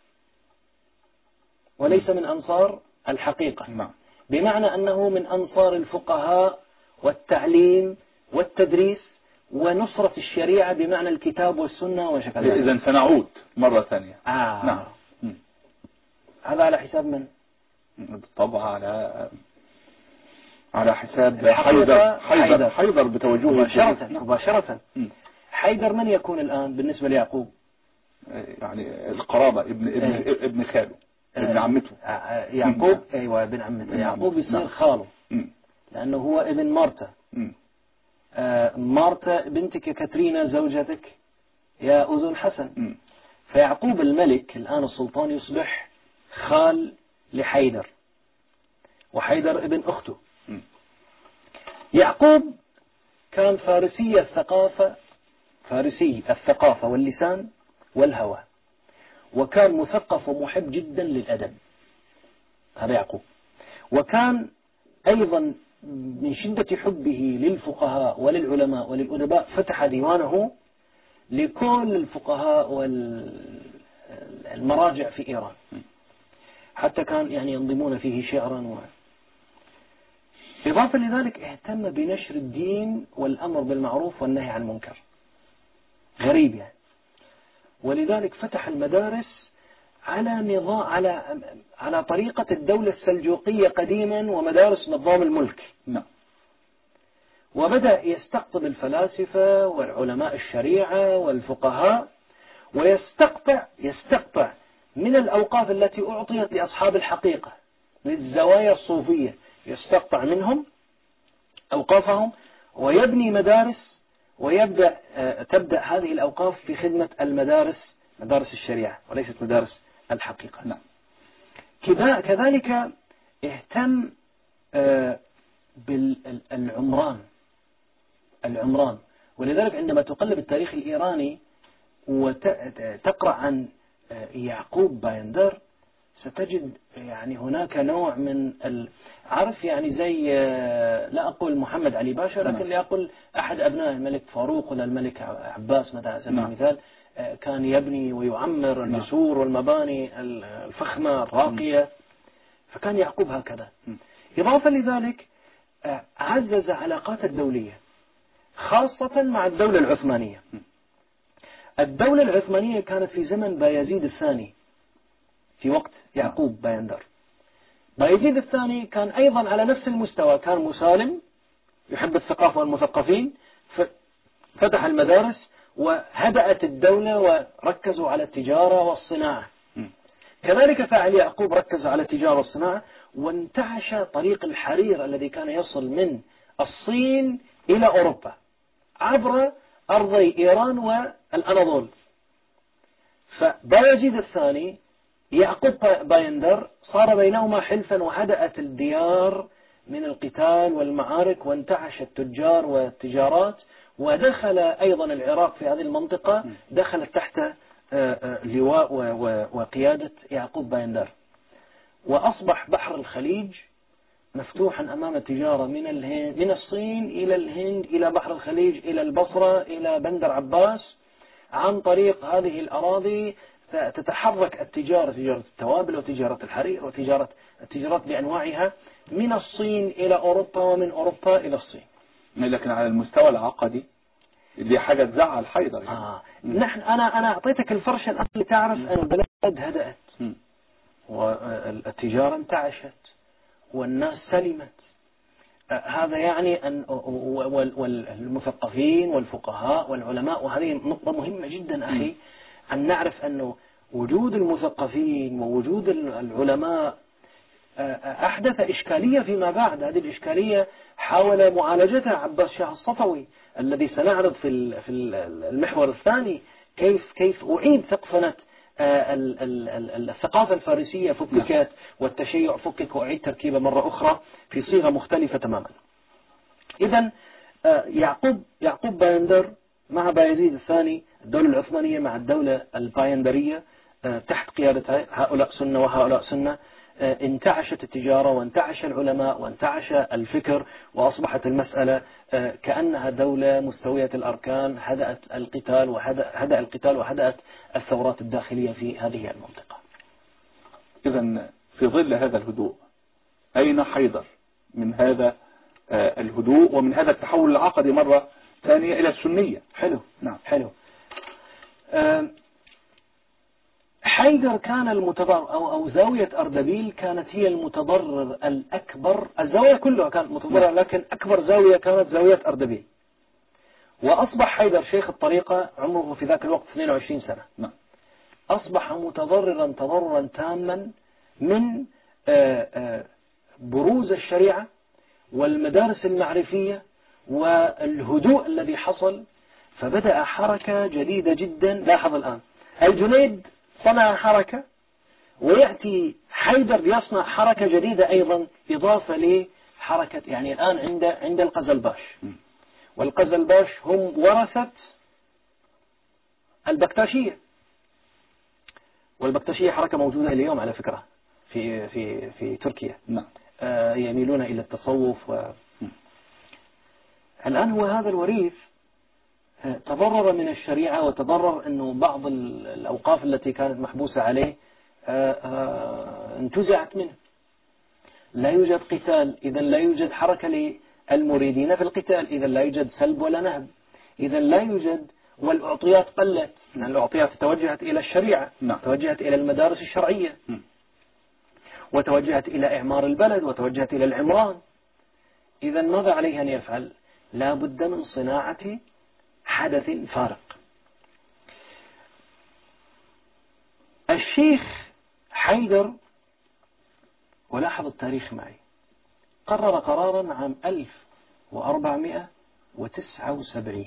وليس من أنصار الحقيقة، بمعنى أنه من أنصار الفقهاء والتعليم والتدريس ونصرة الشريعة بمعنى الكتاب والسنة وشكل ذلك. إذن سنعود مرة ثانية. نعم. هذا على حساب من؟ طبعا على حساب حيدر بتوجهه مباشرة. حيدر من يكون الآن بالنسبة ليعقوب؟ يعني القرابة ابن خاله، ابن عمته. يعقوب أيوة ابن عمته. يعقوب يصير خاله لأنه هو ابن مارتا. مارتا بنتك كاترينا زوجتك يا أذن حسن. فيعقوب الملك الآن السلطان يصبح خال لحيدر، وحيدر ابن أخته. يعقوب كان فارسي الثقافة واللسان والهوى، وكان مثقف ومحب جدا للأدب. هذا يعقوب. وكان أيضا من شدة حبه للفقهاء وللعلماء وللأدباء فتح ديوانه لكل الفقهاء والمراجع في إيران، حتى كان يعني ينظمون فيه شعرا. إضافة لذلك اهتم بنشر الدين والأمر بالمعروف والنهي عن المنكر. غريب يعني. ولذلك فتح المدارس على نظام على طريقة الدولة السلجوقية قديما ومدارس نظام الملك. وبدأ يستقطب الفلاسفة والعلماء الشريعة والفقهاء، ويستقطع من الأوقاف التي أعطيت لأصحاب الحقيقة للزوايا الصوفية، يستقطع منهم أوقافهم ويبني مدارس، تبدأ هذه الأوقاف في خدمة مدارس الشريعة وليست مدارس الحقيقة. كذلك اهتم بالعمران. ولذلك عندما تقلب التاريخ الإيراني وتقرأ عن يعقوب بايندر ستجد يعني هناك نوع من عرف يعني زي لا أقول محمد علي باشا، لكن لأقول أحد أبناء الملك فاروق ولا الملك عباس مثلا على سبيل المثال، كان يبني ويعمر الجسور والمباني الفخمة الراقية. فكان يعقوب هكذا. إضافة لذلك عزز علاقات الدولية خاصة مع الدولة العثمانية. الدولة العثمانية كانت في زمن بايزيد الثاني في وقت يعقوب بايندر. بايزيد الثاني كان أيضا على نفس المستوى، كان مسالم يحب الثقافة والمثقفين، فتح المدارس وهدأت الدولة وركزوا على التجارة والصناعة. كذلك فعل يعقوب، ركز على التجارة والصناعة، وانتعش طريق الحرير الذي كان يصل من الصين إلى أوروبا عبر أرضي إيران والأناضول. فبايزيد الثاني يعقوب بايندر صار بينهما حلفا، وهدأت الديار من القتال والمعارك، وانتعش التجار والتجارات، ودخل أيضا العراق في هذه المنطقة دخلت تحت لواء وقيادة يعقوب بايندر، وأصبح بحر الخليج مفتوحا أمام التجارة من الصين إلى الهند إلى بحر الخليج إلى البصرة إلى بندر عباس. عن طريق هذه الأراضي تتحرك التجارة، تجارة التوابل وتجارة الحرير التجارات بأنواعها من الصين إلى أوروبا ومن أوروبا إلى الصين. لكن على المستوى العقدي دي حاجة تزعل حيدر نحن أنا أعطيتك الفرشة الآن لتعرف أن البلد هدأت والتجارة انتعشت والناس سلمت. هذا يعني أن والمثقفين والفقهاء والعلماء، وهذه نقطة مهمة جدا أخي، أن نعرف أنه وجود المثقفين ووجود العلماء أحدث إشكالية فيما بعد. هذه الإشكالية حاول معالجتها عباس شاه الصفوي الذي سنعرض في المحور الثاني كيف أعيد ثقفنة الثقافة الفارسية فككت والتشيع فكك وأعيد تركيبه مرة أخرى في صيغة مختلفة تماما. إذن يعقوب بايندر مع بايزيد الثاني، الدولة العثمانية مع الدولة البايندرية تحت قيادة هؤلاء سنة وهؤلاء سنة، انتعشت التجارة وانتعش العلماء وانتعش الفكر، وأصبحت المسألة كأنها دولة مستوية الأركان. هدأ القتال وهدأت الثورات الداخلية في هذه المنطقة. إذن في ظل هذا الهدوء أين حيدر من هذا الهدوء ومن هذا التحول العقدي مرة ثانية إلى السنية؟ حلو. نعم حلو. حيدر كان المتضرر أو زاوية أردبيل كانت هي المتضرر الأكبر. الزاوية كلها كانت متضررة، لكن أكبر زاوية كانت زاوية أردبيل. وأصبح حيدر شيخ الطريقة عمره في ذاك الوقت 22 سنة. أصبح متضررا تضررا تاما من بروز الشريعة والمدارس المعرفية والهدوء الذي حصل. فبدأ حركة جديدة جدا. لاحظ الآن الجنيد صنع حركة، ويأتي حيدر يصنع حركة جديدة أيضا إضافة لحركة. يعني الآن عند القزلباش، والقزلباش هم ورثة البكتاشية، والبكتاشية حركة موجودة اليوم على فكرة في تركيا. يميلون إلى التصوف الآن هو هذا الوريث تضرر من الشريعة، وتضرر أنه بعض الأوقاف التي كانت محبوسة عليه انتزعت منه. لا يوجد قتال، إذا لا يوجد حركة للمريدين في القتال، إذا لا يوجد سلب ولا نهب، إذا لا يوجد. والأعطيات قلت، لأن الأعطيات توجهت إلى الشريعة، توجهت إلى المدارس الشرعية، وتوجهت إلى إعمار البلد، وتوجهت إلى العمران. إذا ماذا عليه أن يفعل؟ لا بد من صناعة حدث فارق. الشيخ حيدر، ولاحظ التاريخ معي، قرر قرارا عام 1479.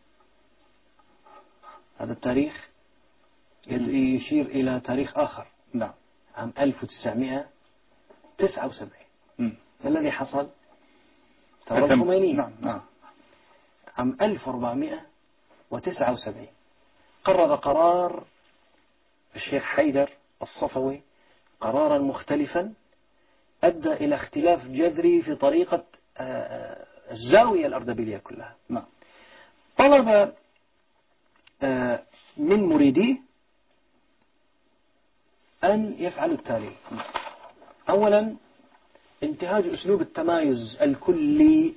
هذا التاريخ يشير إلى تاريخ آخر. عام 1979. ما الذي حصل؟ ثورة الخمينية. عام 1479 قرر قرار الشيخ حيدر الصفوي قرارا مختلفا أدى إلى اختلاف جذري في طريقة الزاوية الأردبيلية كلها. طلب من مريديه أن يفعلوا التالي. أولا انتهاج أسلوب التمايز الكلي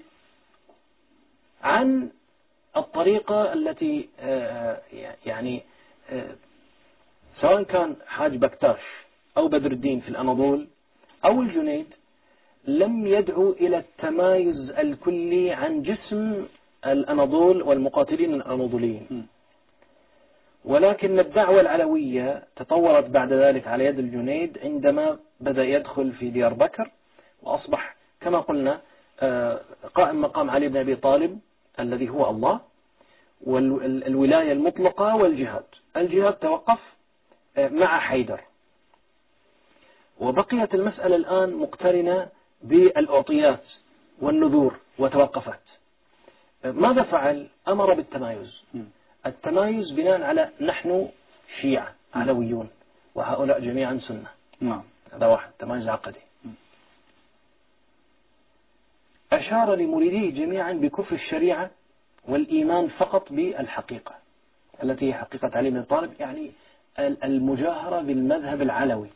عن الطريقة التي يعني سواء كان حاج بكتاش أو بدر الدين في الأناضول أو الجنيد، لم يدعو إلى التمايز الكلي عن جسم الأناضول والمقاتلين الأناضوليين، ولكن الدعوة العلوية تطورت بعد ذلك على يد الجنيد عندما بدأ يدخل في ديار بكر، وأصبح كما قلنا قائم مقام علي بن أبي طالب الذي هو الله، والولاية المطلقة والجهاد. الجهاد توقف مع حيدر، وبقيت المسألة الآن مقترنة بالأعطيات والنذور وتوقفت. ماذا فعل؟ أمر بالتمايز. التمايز بناء على نحن شيعة علويون وهؤلاء جميعا سنة. هذا واحد، تمايز عقدي. أشار لمريديه جميعا بكفر الشريعة والإيمان فقط بالحقيقة التي هي حقيقة علي بن طالب، يعني المجاهرة بالمذهب العلوي.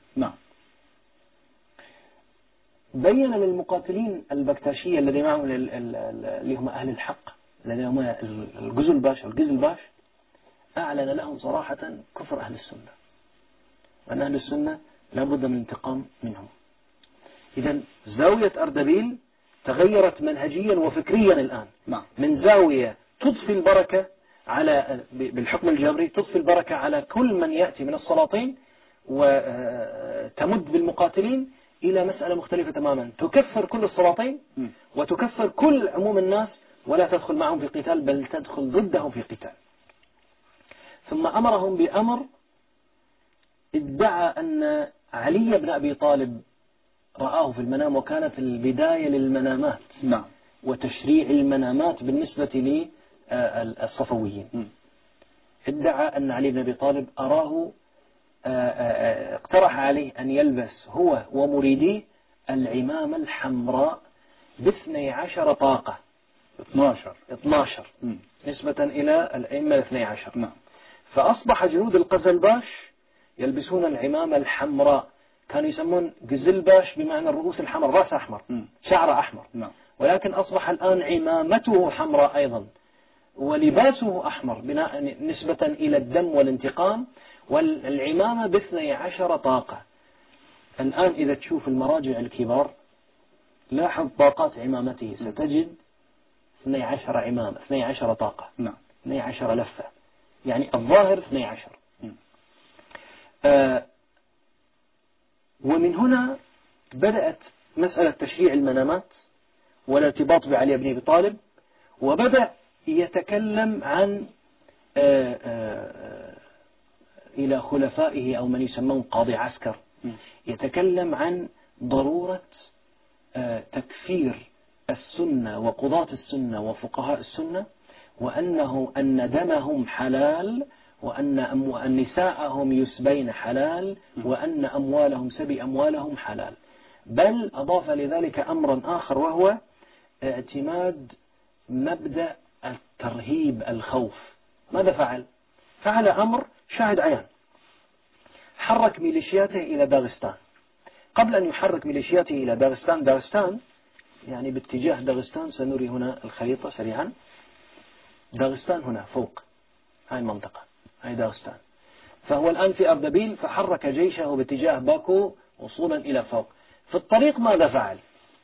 بين للمقاتلين البكتاشية الذين معهم اللي هم أهل الحق الذين هم القزلباش والقزلباش، أعلن لهم صراحة كفر أهل السنة، وأن أهل السنة لابد من الانتقام منهم. إذا زاوية أردبيل تغيرت منهجيا وفكريا الآن، من زاوية تضفي البركة على بالحكم الجبري، تضفي البركة على كل من يأتي من السلاطين وتمد بالمقاتلين، إلى مسألة مختلفة تماما، تكفر كل السلاطين وتكفر كل عموم الناس، ولا تدخل معهم في قتال، بل تدخل ضدهم في قتال. ثم أمرهم بأمر ادعى أن علي بن أبي طالب رآه في المنام، وكانت البداية للمنامات وتشريع المنامات بالنسبة للصفويين. ادعى أن علي بن أبي طالب أراه، اقترح عليه أن يلبس هو ومريديه العمامة الحمراء ب12 طاقة، 12 نسبة إلى الأئمة 12. فأصبح جنود القزلباش يلبسون العمامة الحمراء، كانوا يسمون قزلباش بمعنى الرؤوس الحمر، رأس أحمر، شعر أحمر، ولكن أصبح الآن عمامته حمراء أيضا. ولباسه أحمر بناء نسبة إلى الدم والانتقام، والعمامة ب12 طاقة. الآن إذا تشوف المراجع الكبار لاحظ طاقات عمامته، ستجد 12 عمامة، 12 طاقة، 12 لفة، يعني الظاهر 12. ومن هنا بدأت مسألة تشريع المنامات والارتباط بعلي بن أبي طالب، وبدأ يتكلم عن إلى خلفائه أو من يسمون قاضي عسكر، يتكلم عن ضرورة تكفير السنة وقضاة السنة وفقهاء السنة، أن دمهم حلال، وأن نساءهم يسبين حلال، وأن أموالهم سبي أموالهم حلال. بل أضاف لذلك أمرا آخر، وهو اعتماد مبدأ الترهيب الخوف. ماذا فعل؟ فعل أمر شاهد عيان، حرك ميليشياته إلى داغستان. قبل أن يحرك ميليشياته إلى داغستان يعني باتجاه داغستان، سنري هنا الخريطة سريعا. داغستان هنا فوق، هاي المنطقة، هاي داغستان. فهو الآن في أردبيل، فحرك جيشه باتجاه باكو وصولا إلى فوق. في الطريق ماذا فعل؟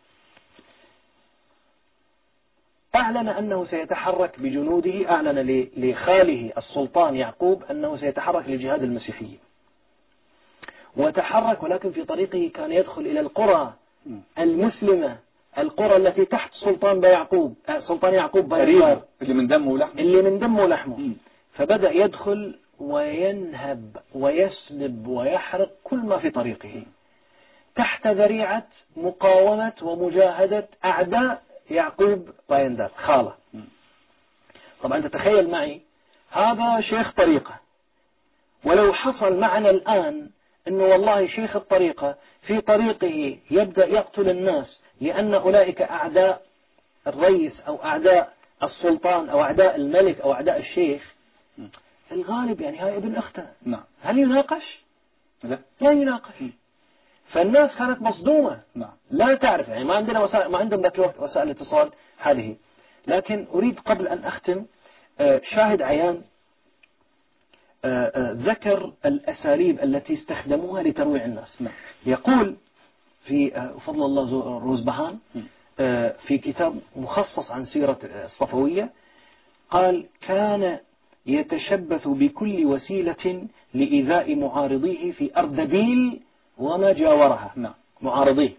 أعلن أنه سيتحرك بجنوده، أعلن لخاله السلطان يعقوب أنه سيتحرك للجهاد المسيحي، وتحرك، ولكن في طريقه كان يدخل إلى القرى المسلمة، القرى التي تحت سلطان يعقوب اللي من دمه ولحمه، فبدأ يدخل وينهب ويسلب ويحرق كل ما في طريقه، تحت ذريعة مقاومة ومجاهدة أعداء يعقوب بايندر خاله. طبعا تتخيل معي هذا شيخ طريقة، ولو حصل معنا الآن أنه والله شيخ الطريقة في طريقه يبدأ يقتل الناس لأن أولئك أعداء الرئيس أو أعداء السلطان أو أعداء الملك أو أعداء الشيخ، الغالب يعني هاي ابن أخته، هل يناقش؟ لا يناقش. فالناس كانت مصدومة، لا تعرف، يعني ما عندهم ذاك الوقت وسائل الاتصال هذه. لكن أريد قبل أن أختم شاهد عيان ذكر الأساليب التي استخدموها لترويع الناس. يقول في فضل الله روزبهان في كتاب مخصص عن سيرة الصفوية، قال: كان يتشبث بكل وسيلة لإيذاء معارضيه في أردبيل وما جاورها، معارضيه،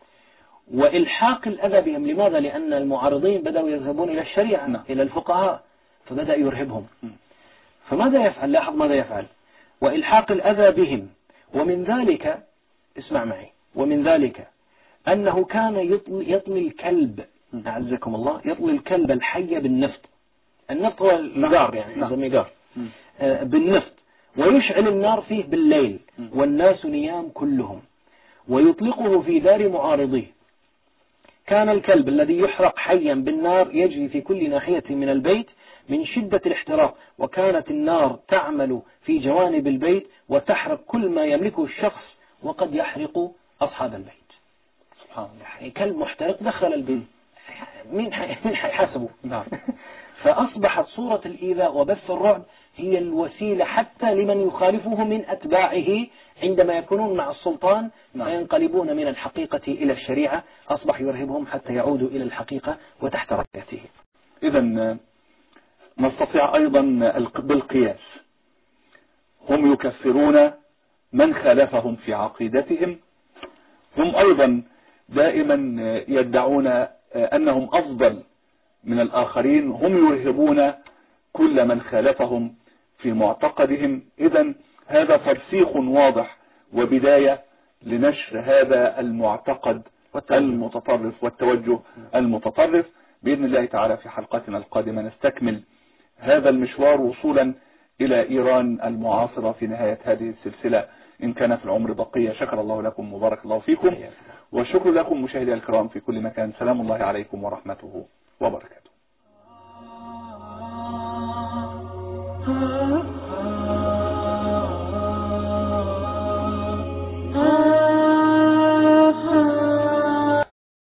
وإلحاق الأذى بهم. لماذا؟ لأن المعارضين بدأوا يذهبون إلى الشريعة، إلى الفقهاء، فبدأ يرهبهم. فماذا يفعل؟ لاحظ ماذا يفعل: وإلحاق الأذى بهم. ومن ذلك، اسمع معي، ومن ذلك أنه كان يطلي الكلب، أعزكم الله، يطلي الكلب الحي بالنفط. النفط هو الجار، يعني نسميه جار، بالنفط، ويشعل النار فيه بالليل والناس نيام كلهم، ويطلقه في دار معارضيه. كان الكلب الذي يحرق حيا بالنار يجري في كل ناحية من البيت من شدة الاحتراق، وكانت النار تعمل في جوانب البيت وتحرق كل ما يملكه الشخص، وقد يحرق أصحاب البيت. سبحان الله، يعني كلب محترق دخل البيت، مين حيحاسبه؟ فأصبحت صورة الإيذاء وبث الرعب هي الوسيلة حتى لمن يخالفه من أتباعه عندما يكونون مع السلطان فينقلبون من الحقيقة إلى الشريعة، أصبح يرهبهم حتى يعودوا إلى الحقيقة وتحت رايته. إذن نستطيع أيضا بالقياس، هم يكفرون من خالفهم في عقيدتهم، هم أيضا دائما يدعون أنهم أفضل من الآخرين، هم يرهبون كل من خالفهم في معتقدهم. إذن هذا ترسيخ واضح وبداية لنشر هذا المعتقد المتطرف والتوجه المتطرف. بإذن الله تعالى في حلقتنا القادمة نستكمل هذا المشوار وصولا إلى إيران المعاصرة في نهاية هذه السلسلة إن كان في العمر بقية. شكر الله لكم وبارك الله فيكم، وشكر لكم مشاهدي الكرام في كل مكان. سلام الله عليكم ورحمته وبركاته.